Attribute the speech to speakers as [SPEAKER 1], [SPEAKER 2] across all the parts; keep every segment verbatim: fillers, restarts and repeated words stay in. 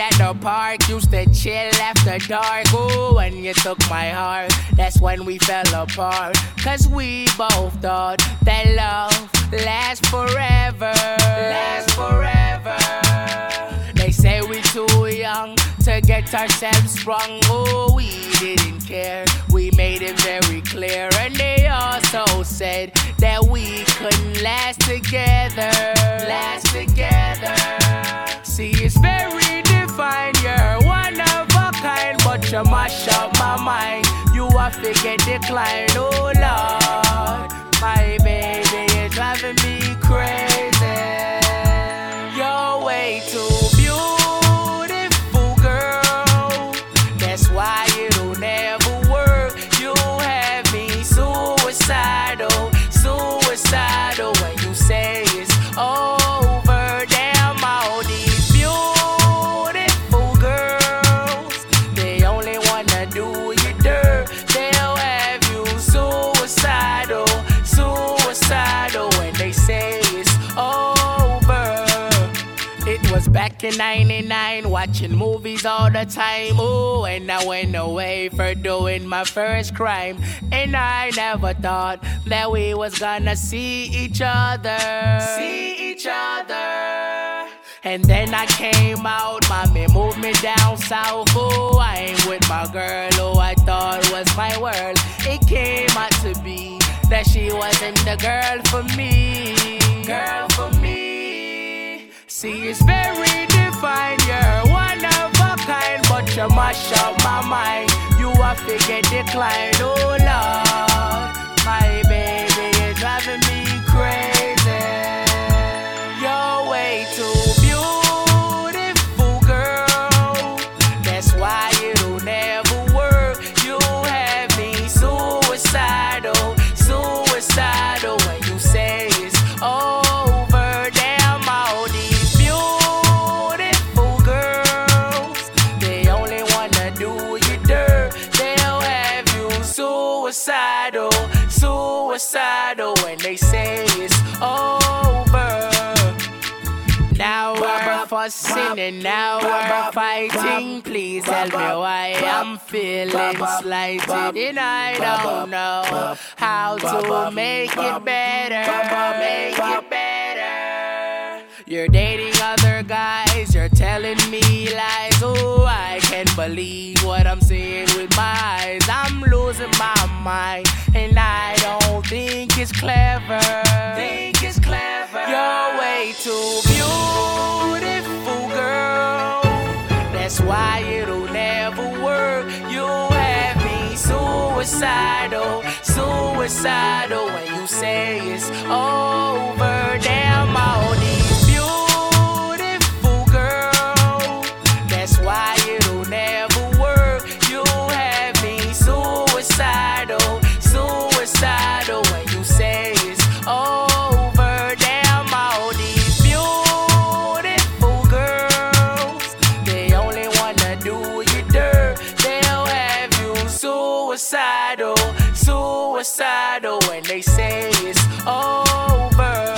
[SPEAKER 1] at the park, used to chill after dark. Ooh, when you took my heart, that's when we fell apart. Cause we both thought that love lasts forever. Lasts forever. They say we too young to get ourselves sprung. Oh, we didn't care. We made it very clear. And they also said that we couldn't last together. Last together. See, it's very defined. You're one of a kind, but you mash up my mind. You are figure decline. Oh Lord, my baby is driving me crazy. You're way too beautiful, girl. That's why it'll never work. You have me suicidal, suicidal when you say it's over. Damn, all these beautiful girls, they only wanna do you dirt. They'll have you suicidal, suicidal when they say it's over. It was back in ninety-nine, watching movies all the time. Ooh, and I went away for doing my first crime. And I never thought that we was gonna see each other. See each other. And then I came out, mommy moved me down south. Ooh, I ain't with my girl who I thought was my world. It came out to be that she wasn't the girl for me. Girl for me. See, it's very defined. You're one of a kind, but you mash up my mind. You are figure decline. Oh Lord, my baby is driving me crazy. You're way too beautiful, girl. That's why it'll never work. You have me suicidal, suicidal when you say it's over. Damn, all these beautiful girls, they only wanna do you dirt. They'll have you suicidal, suicidal when they say it's over. Now we're fussing and now we're fighting. Please tell me why I'm feeling slighted. And I don't know how to make it better. Make it better. You're dating other guys, you're telling me lies. Oh, I can't believe what I'm seeing with my eyes. I'm losing my mind, and I don't think it's clever. Think it's clever. You're way too beautiful, girl. That's why it'll never work. You have me suicidal, suicidal when you say it's over. Damn, all these beautiful girls. That's why it'll never work. You have me suicidal, suicidal when you say it's over. Damn, all these beautiful girls, they only wanna do you dirt. They'll have you suicidal, suicidal when they say it's over.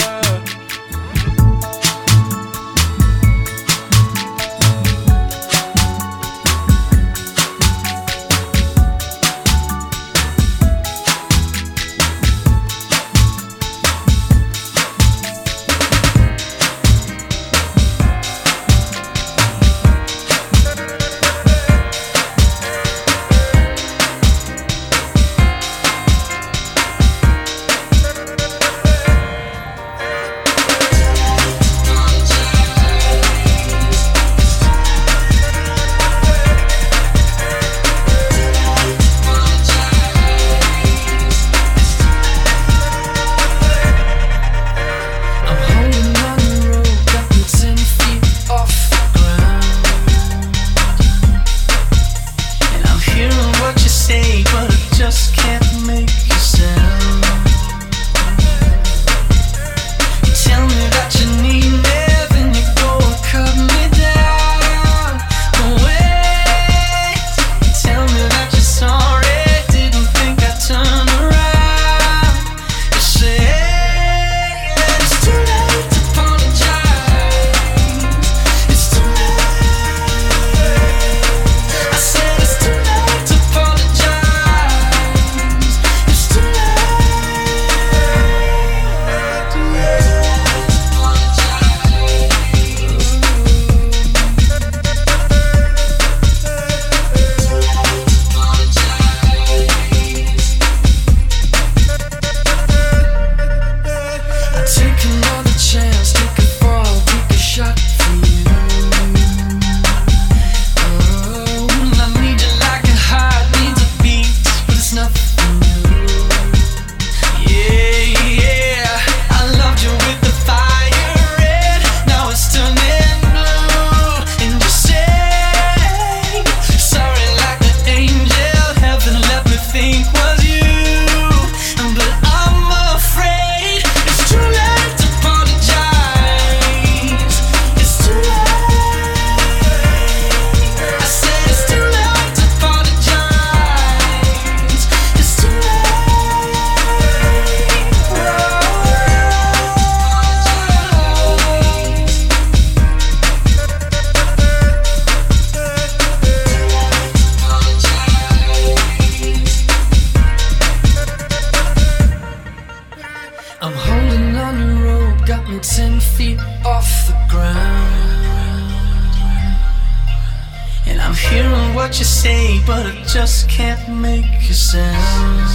[SPEAKER 2] I'm hearing what you say, but I just can't make a sound.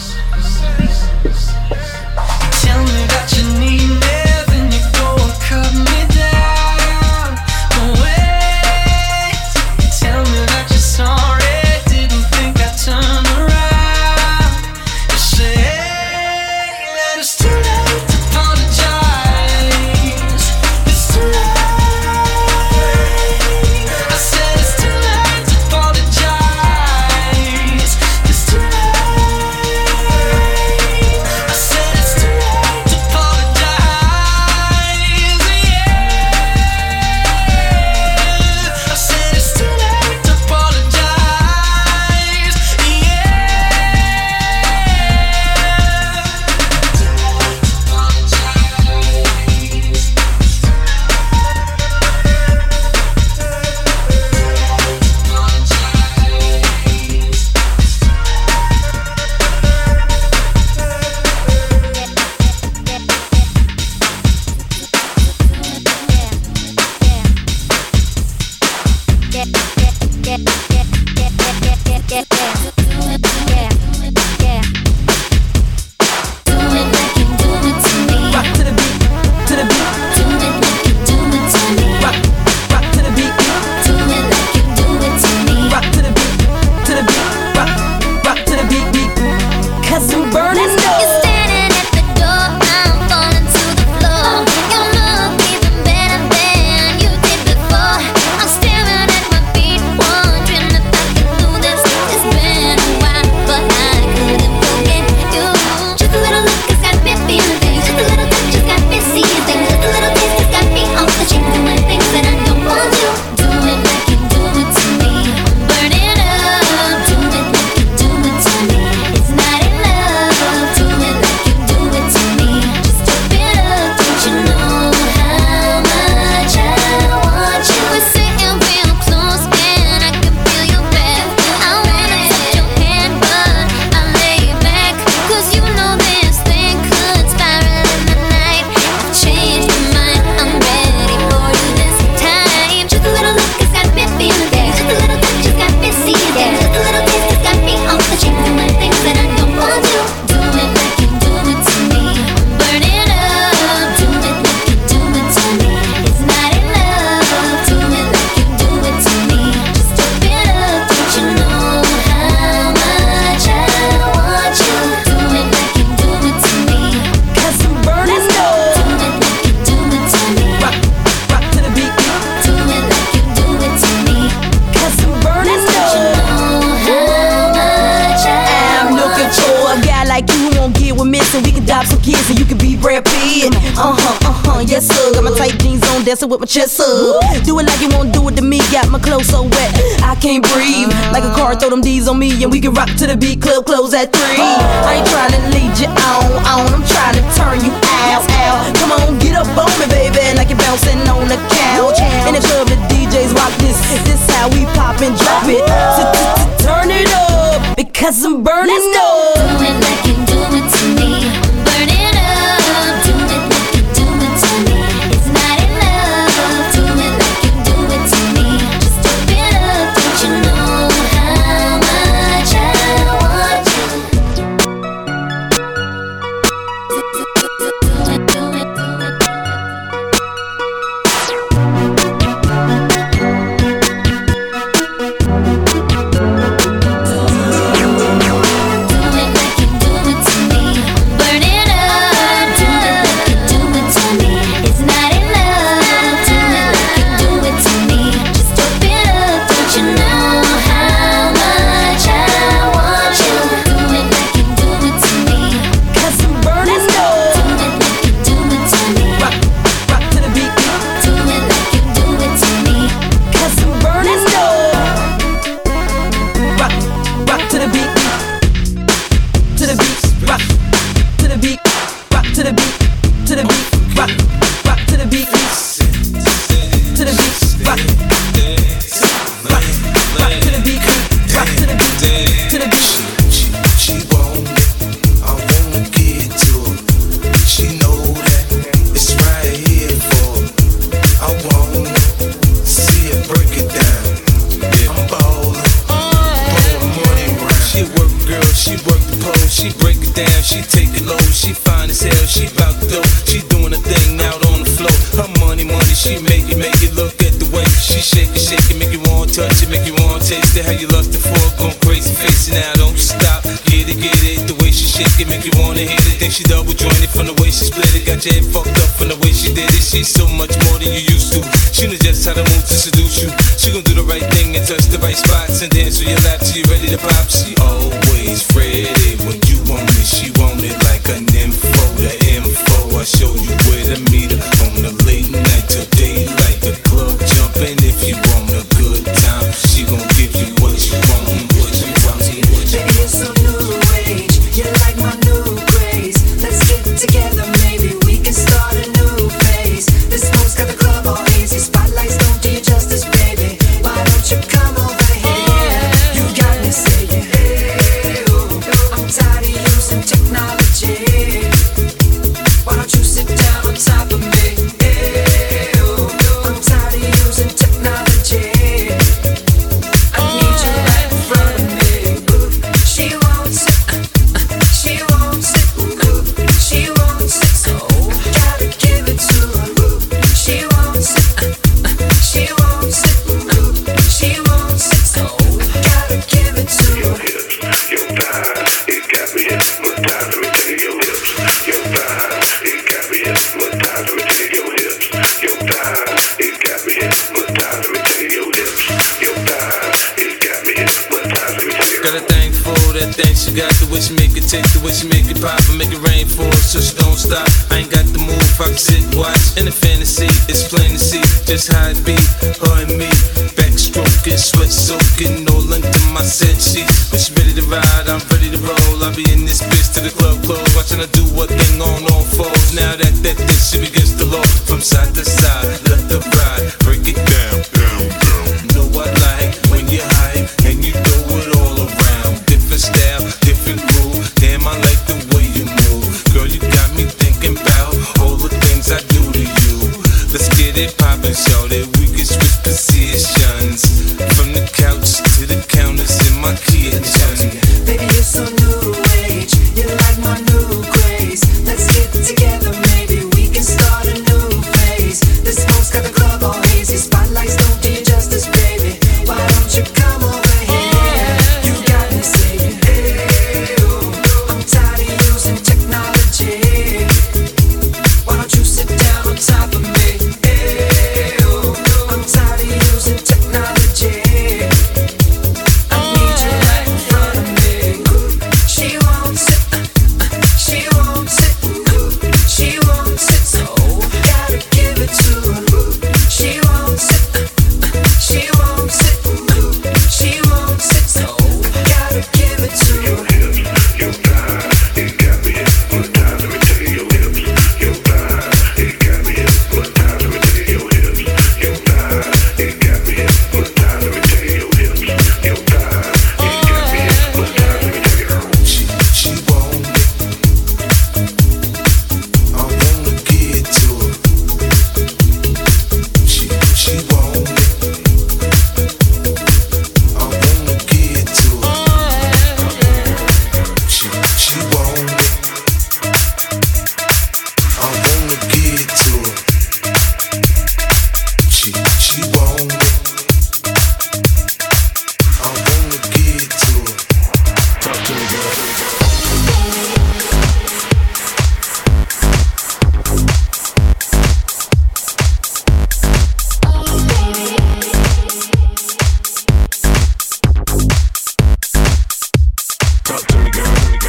[SPEAKER 2] Tell me that you need me, then you go and cut me down. But wait, tell me that you're sorry, didn't think I'd turn around. You say that it's too late to apologize. It's too late. I said it's too late to apologize. It's too late. I said it's too late to apologize. Yeah. I said it's too late to apologize.
[SPEAKER 3] Dancing with my chest up. Do it like you won't do it to me. Got my clothes so wet, I can't breathe. Like a car, throw them D's on me, and we can rock to the beat. Club close at three. I ain't trying to lead you on, on. I'm trying to turn you out, out. Come on, get up on me, baby, like you're bouncing on the couch. In the club, the D Js rock this. This how we pop and drop it. Turn it up, because I'm burning up.
[SPEAKER 4] Do it like you do it to me. Burn it up. Do it like you do it to me. It's not enough. Do it like you do it to me. Just step it up. Don't you know how much I want you? Do it, do it, do it, do it. Do it
[SPEAKER 5] touch it, make you want taste it. How you lust it for, going crazy, facing now, don't you stop. Get it, get it, the way she shake it, make you wanna hit it. Think she double jointed from the way she split it. Got your head fucked up from the way she did it. She's so much more than you used to. She knows just how to move to seduce you. She gon' do the right thing and touch the right spots and dance on your lap till you ready to pop. She always ready when you want it. She want it like an info, the info. I show you where to meet her on the late night till daylight. The club jumping if you want a good time. She gon' give you what you want and what you want.
[SPEAKER 2] Baby, you're so new age. You're like my new craze. Let's get together, maybe we can start a new phase. This smoke's got the club all hazy. Spotlights don't do you justice, baby. Why don't you come over here? You got me saying, hey, oh, I'm tired of using technology. Why don't you sit down on top of me? Hey, oh, I'm tired of using technology. I need you right in front of me. Ooh, she wants it, she wants it, ooh, she wants it, so gotta give it to her. Ooh, she wants it, she wants it, ooh, she wants it, so gotta give it to her.
[SPEAKER 6] Your thighs, it got me hypnotized. Let me tell you your hips. Your thighs, it got me hypnotized. Let me tell you your hips. Your thighs, it got me hypnotized. Let me tell you your hips. Your thighs, it got me hypnotized. Let me tell you.
[SPEAKER 5] Got a thing for that thing she got, the way she make it take, the way she make it pop and make it rain for her so she don't stop. I ain't got the move, I can sit, watch in the fantasy. It's plain to see just how it be, her and me. Backstroking, sweat soaking, all under my set sheets. When she ready to ride, I'm ready to roll. I'll be in this bitch till the club close, watching her do what thing on all fours. Now that that this she begins to low from side to side, let the ride break it down, down, down. Know I like when you hype and you throw it all around. Different style, different groove. Damn, I like the way you move. Girl, you got me thinking about all the things I do to you. Let's get it poppin', show that we can switch positions from the couch to the counters in my kitchen.
[SPEAKER 2] Baby, you're so new age. You're like my new craze. Let's get together, maybe we can start a new phase. This smoke's got the club all hazy. Spotlights don't do you justice, baby. Why don't you come over here? You got me saying, hey, oh, I'm tired of using technology. Why don't you sit down on top of me? Hey, oh, I'm tired of using technology. I need you right in front of me. Ooh, she wants it, she wants it, ooh, she wants it, so gotta give it to her. Ooh, she wants it, she wants it, ooh, she wants it, so gotta give it to her.
[SPEAKER 6] Your hips, your thighs, it got me hypnotized. Let me tell you your hips. Your thighs, it got me hypnotized. Let me tell you your hips. Your thighs, it got me hypnotized. Let me tell you your hips. Your thighs, it got me hypnotized. Let me tell you.
[SPEAKER 5] She, she want it. I wanna get to her. She, she want it. I wanna get to her. She, she want it. I wanna get to her. She, she want it. I wanna get to her. Talk to me, girl. Talk to me, girl.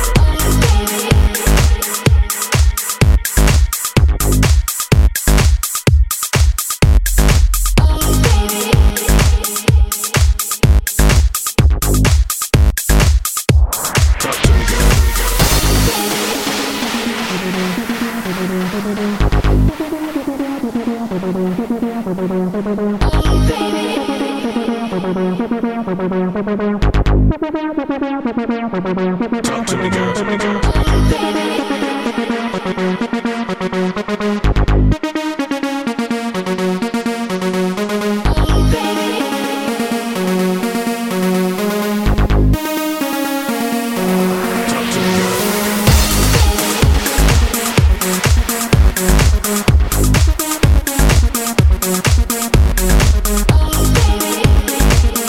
[SPEAKER 5] Talk to me, girl.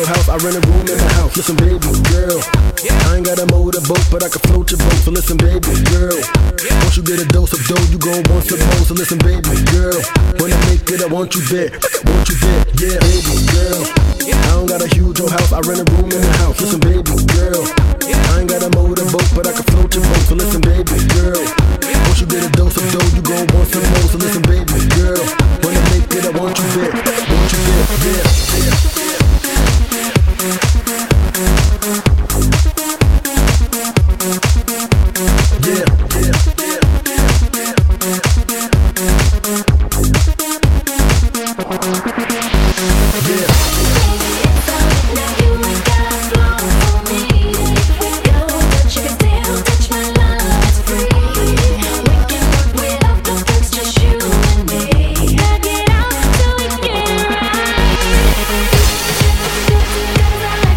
[SPEAKER 7] your house, I rent a room in the house. Listen, baby girl, I ain't got a motorboat, but I can float your boat. So listen, baby girl, once you get a dose of dough, you gon' want some more. So listen, baby girl, when I make it, I want you there, want you there, yeah, baby girl. I don't got a huge old house, I rent a room in the house. Listen, baby girl, I ain't got a motorboat, but I can float your boat. So listen, baby girl, once you get a dose of dough, you gon' want some more. So listen, baby girl, when I make it, I want you there, want you there, yeah, yeah.
[SPEAKER 4] Cause I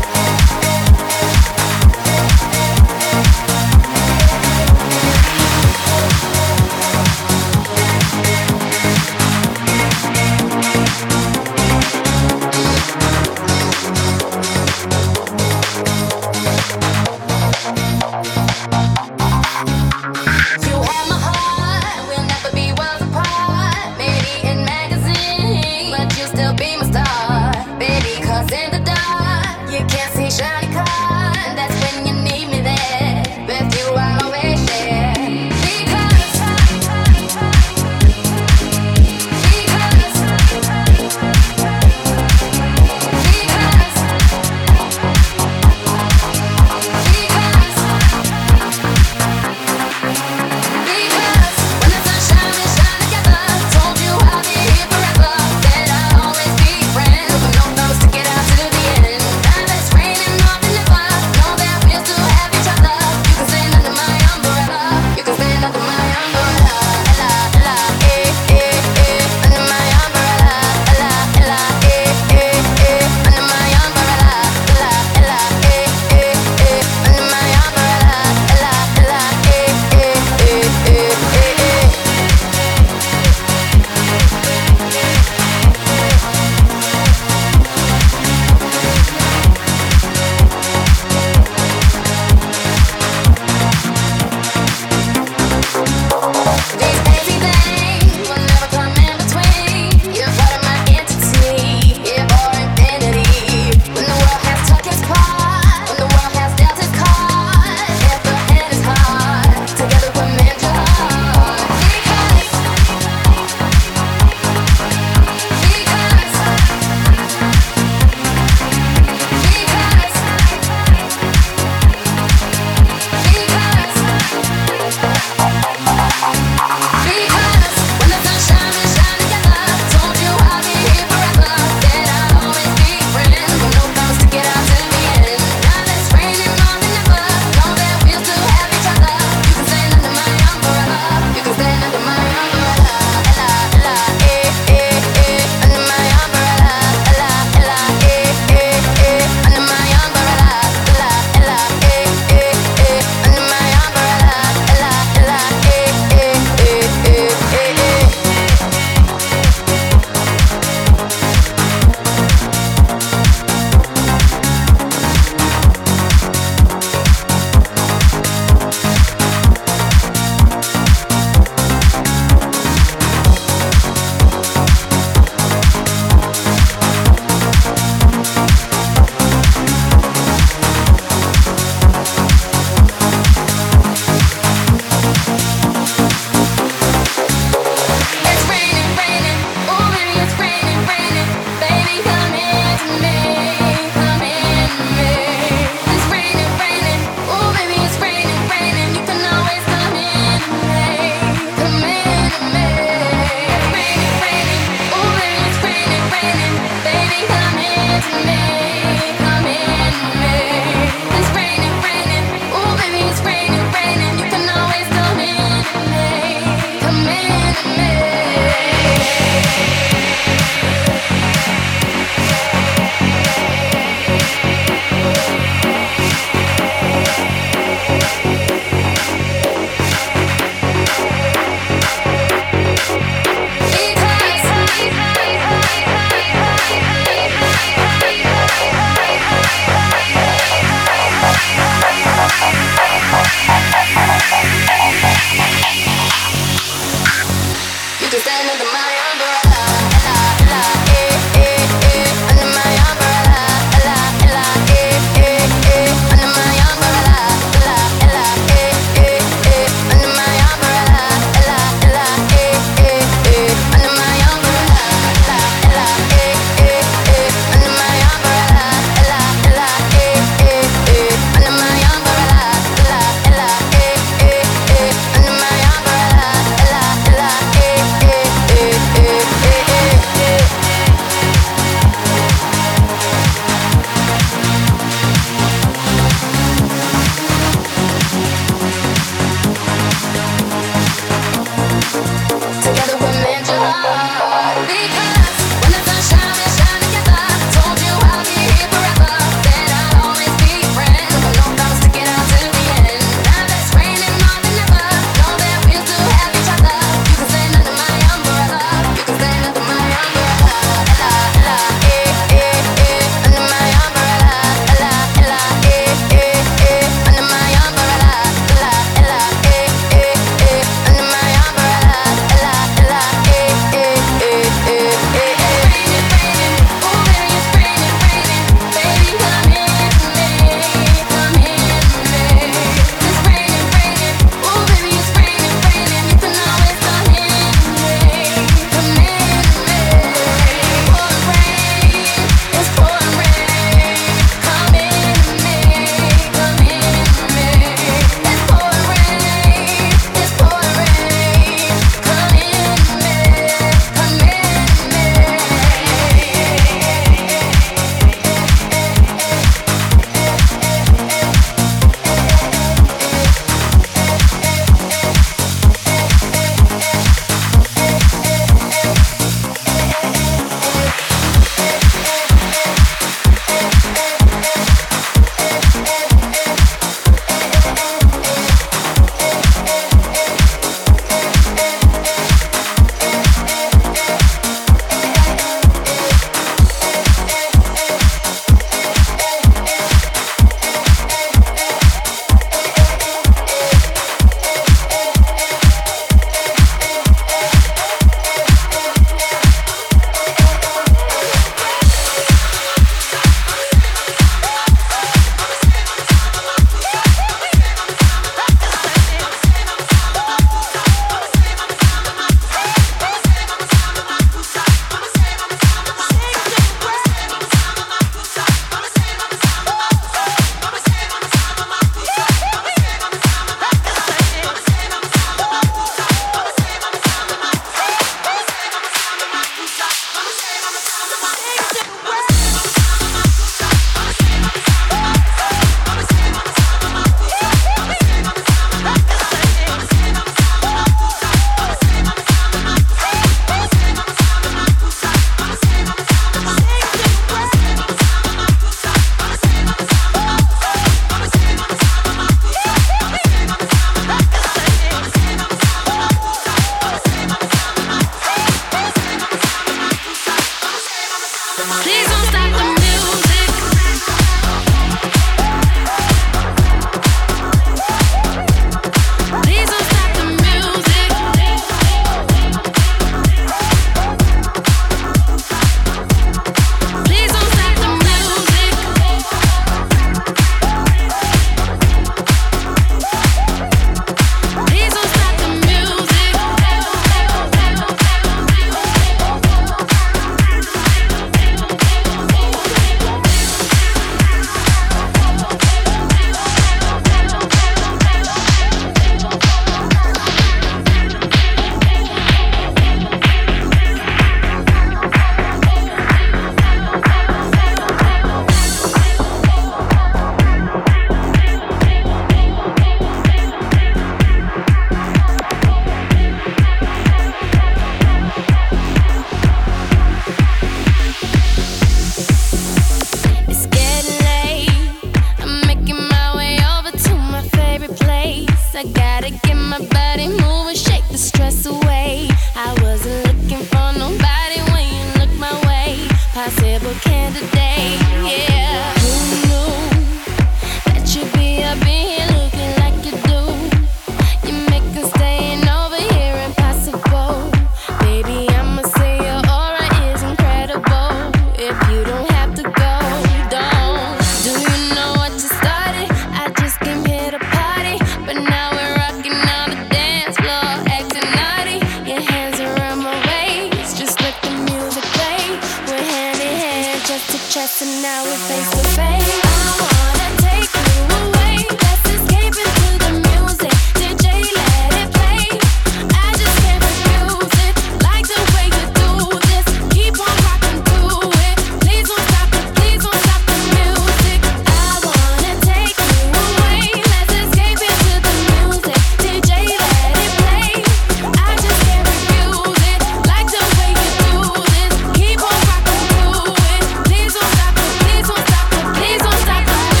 [SPEAKER 4] I gotta get my body moving, shake the stress away. I wasn't looking for nobody when you look my way. Possible candidate, yeah. Who knew that you'd be up in here looking like you do? You make us staying over here impossible. Baby, I'ma say your aura is incredible. If you don't have to go, don't. Do you know what you started? I just came here to party, but now we're rocking on the dance floor, acting naughty. Your hands around my waist, just let the music play. We're hand in hand, chest to chest, and now we're face to face. I wanna take you away, let's escape into the music. D J, let it play. I just can't refuse it, like the way you do this. Keep on rocking to it. Please don't stop it, please don't stop the music. I wanna take you away, let's escape into the music. D J, let it play. I just can't refuse it, like the way you do this. Keep on rocking to it. Please don't stop it, please don't stop it, please don't stop the music.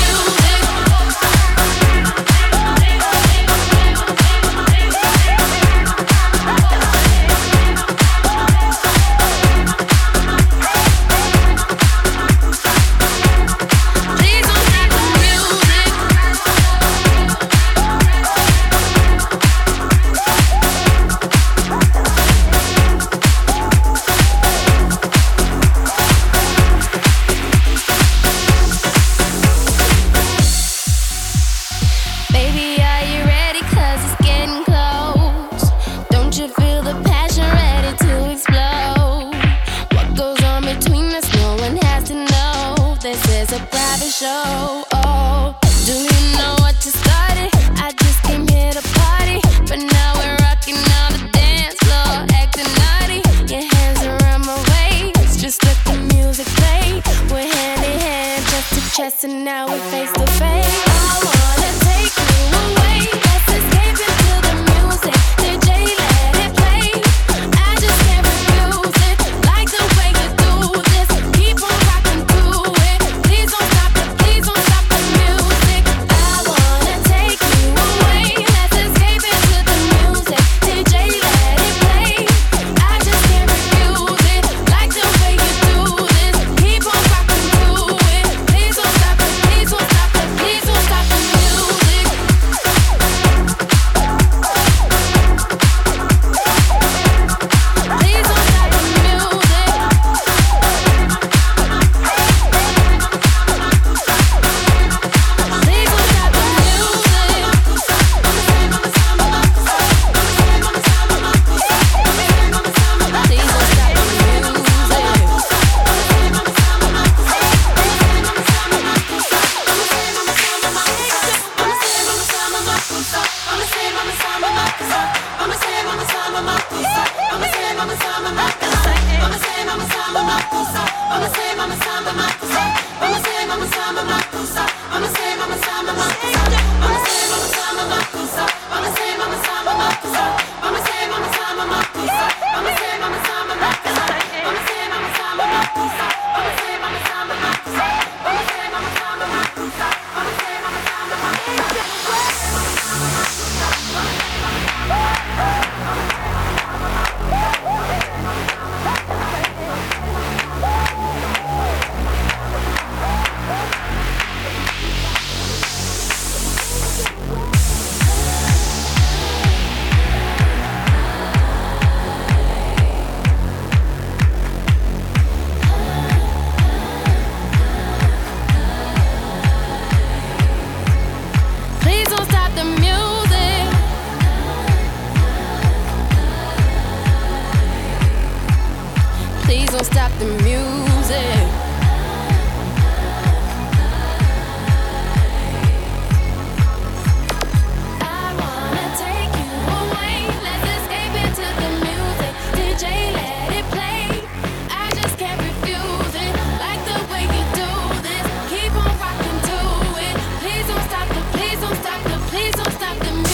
[SPEAKER 4] Please don't stop the Baby, are you ready? 'Cause it's getting close. Don't you feel the passion ready to explode? What goes on between us, no one has to know. This is a private show. Oh, do you know what you started? I just came here to party, but now we're rocking on the dance floor, acting naughty. Your hands around my waist, just let the music play. We're hand in hand, chest to chest, and now we're face to face. I wanna take you away, let's escape into the music. D J, let it play. I just can't refuse it, like the way you do this. Keep on rocking to it. Please don't stop it, please don't stop the music. I wanna take you away, let's escape into the music. D J, let it play. I just can't refuse it, like the way you do this. Keep on rocking to it. Please don't stop it, please don't stop it, please don't stop the music. Please don't stop the music. Please don't stop the Please don't stop the music. Please don't stop the music. I wanna take you away, let's escape into the music. D J, let it play. I just can't refuse it, like the way you do this. Keep on rocking to it. Please don't stop the, please don't stop the, please don't stop the music.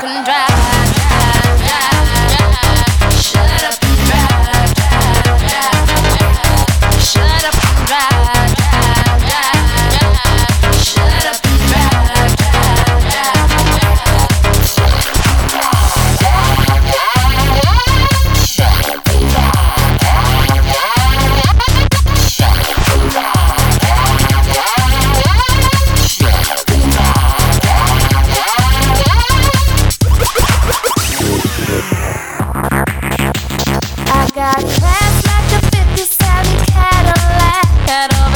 [SPEAKER 4] and drive, drive, drive, drive. Shut up and drive, drive, drive, drive. Shut up and drive, drive, drive, drive. Shut up and drive, drive, drive, drive. Shut up and drive, drive, drive. Shut up and drive, drive, drive. Shut up and I got class like a fifty-seven Cadillac. Head over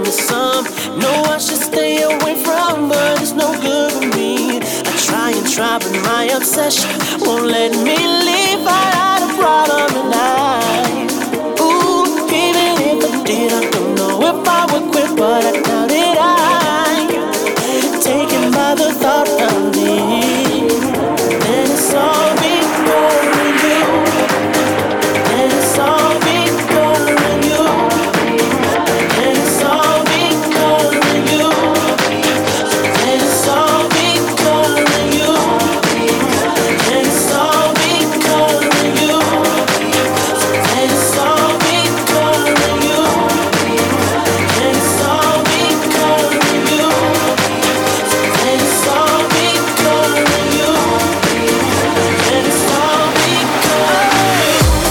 [SPEAKER 8] me some. No, I should stay away from, but it's no good for me. I try and try, but my obsession won't let me leave. I had a problem tonight. Ooh, even if I did, I don't know if I would quit, but I doubt it. I'm taken by the thought of me. Then it's all because of you. Then it's all because of you. Then it's all because of you. Then it's all because of you. Then it's all because of you. Then it's all because of you. Then it's all because of you. Then it's all because of you. Then it's all because of you.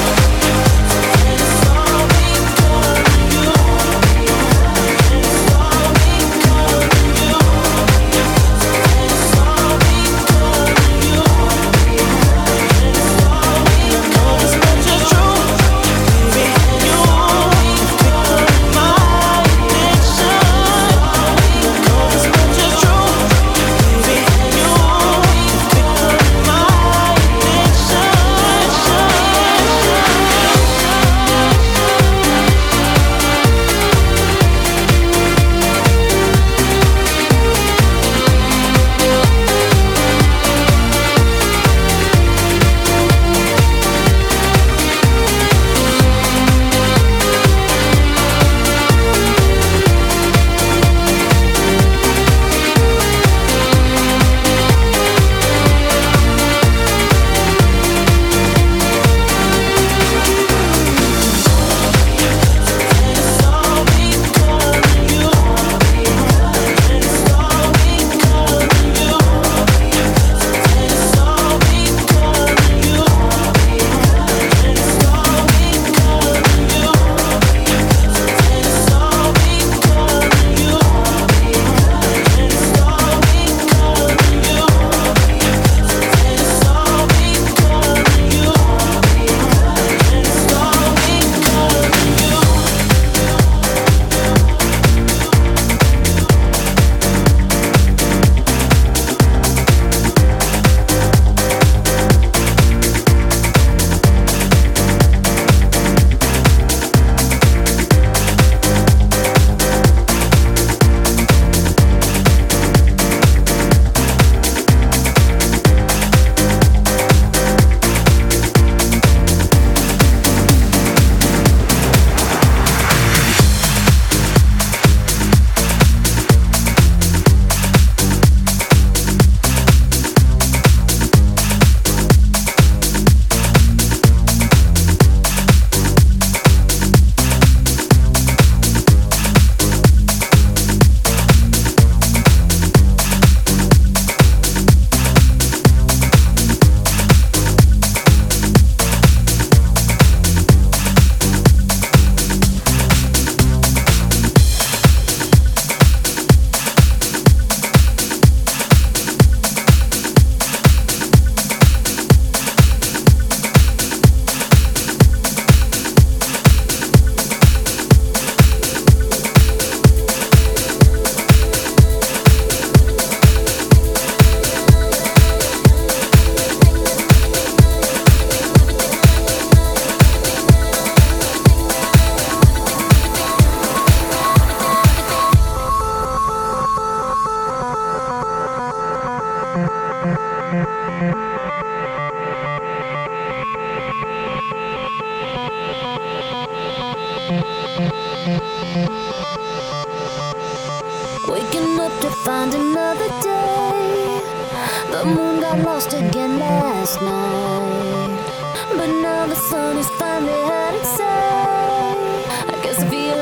[SPEAKER 4] Waking up to find another day. The moon got lost again last night, but now the sun is finally had its say. I guess I feel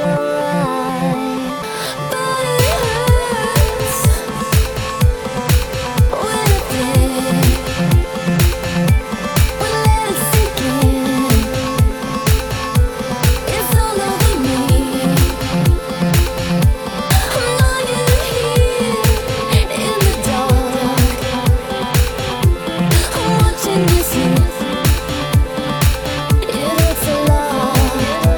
[SPEAKER 4] alright, but it hurts when I think, when I let it sink in. It's all over me. I'm lying here in the dark. I'm watching you sleep. It hurts a lot.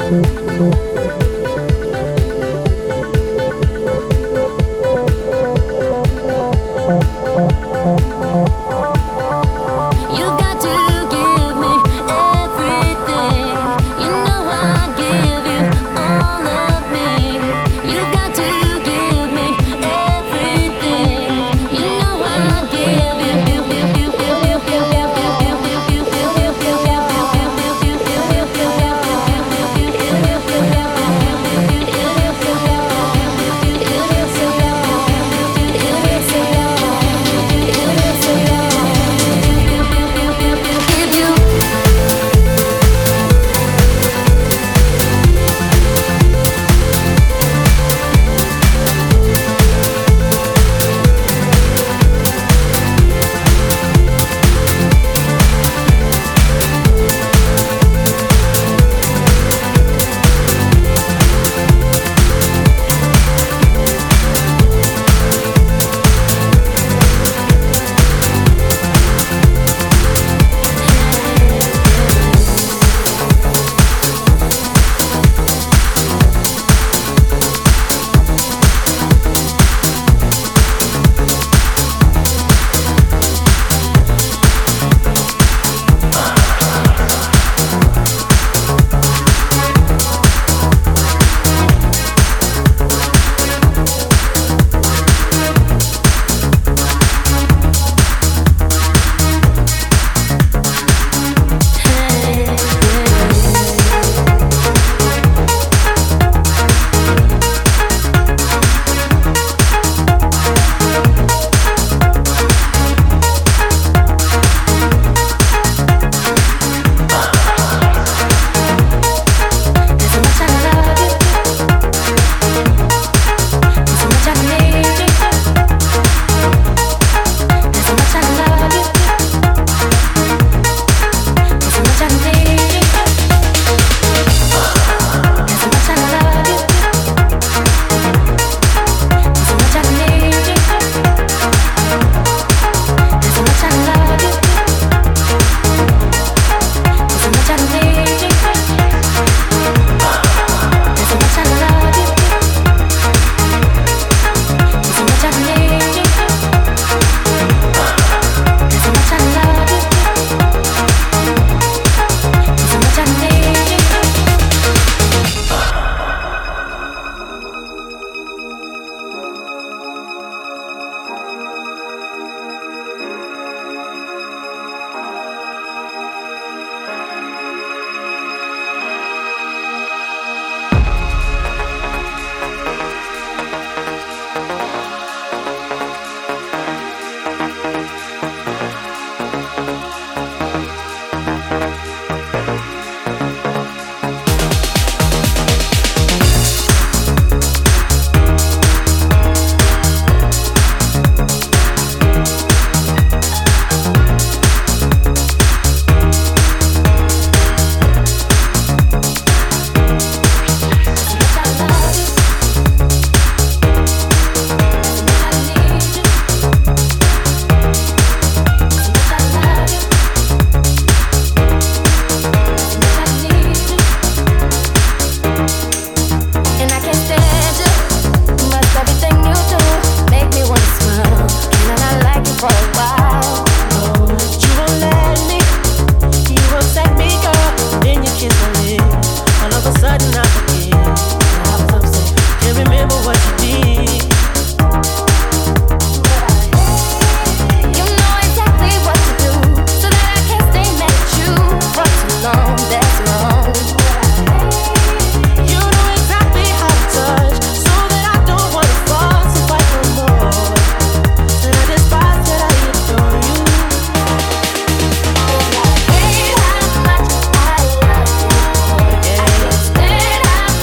[SPEAKER 4] Stay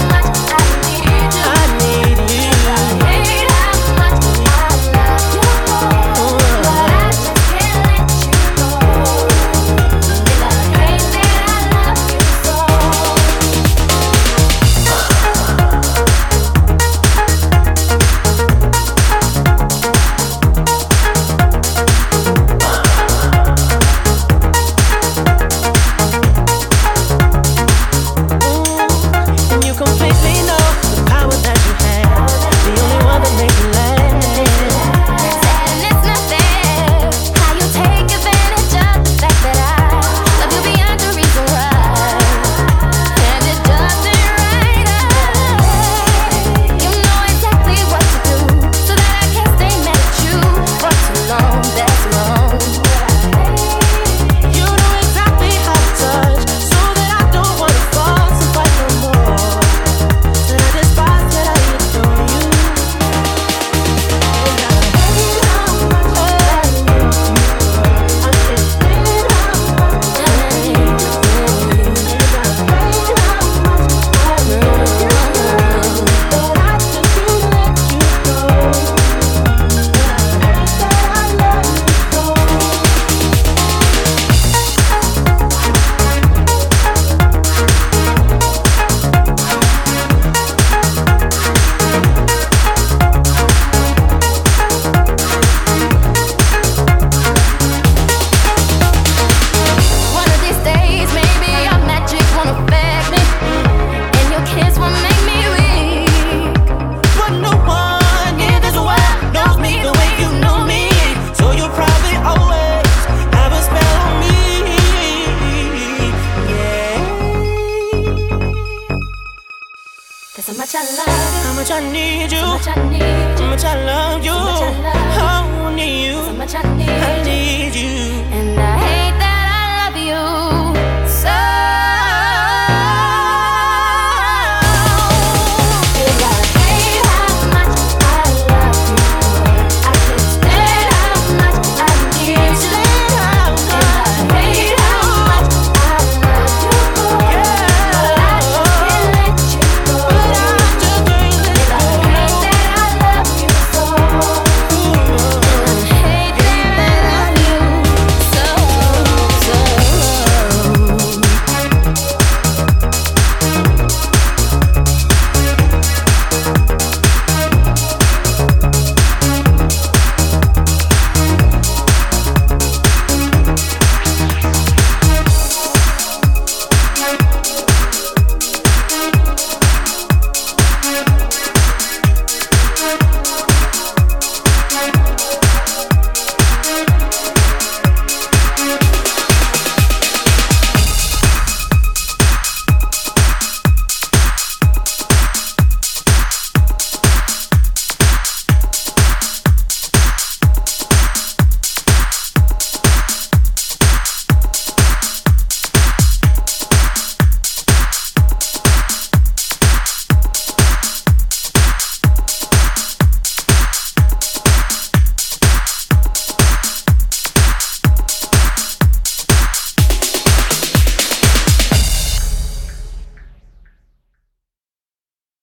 [SPEAKER 4] Cause how much I love you,
[SPEAKER 8] how much I need you,
[SPEAKER 4] how much I need you,
[SPEAKER 8] how much I love you,
[SPEAKER 4] how much I love you,
[SPEAKER 8] I need you,
[SPEAKER 4] how much I need
[SPEAKER 8] I
[SPEAKER 4] you.
[SPEAKER 8] need you.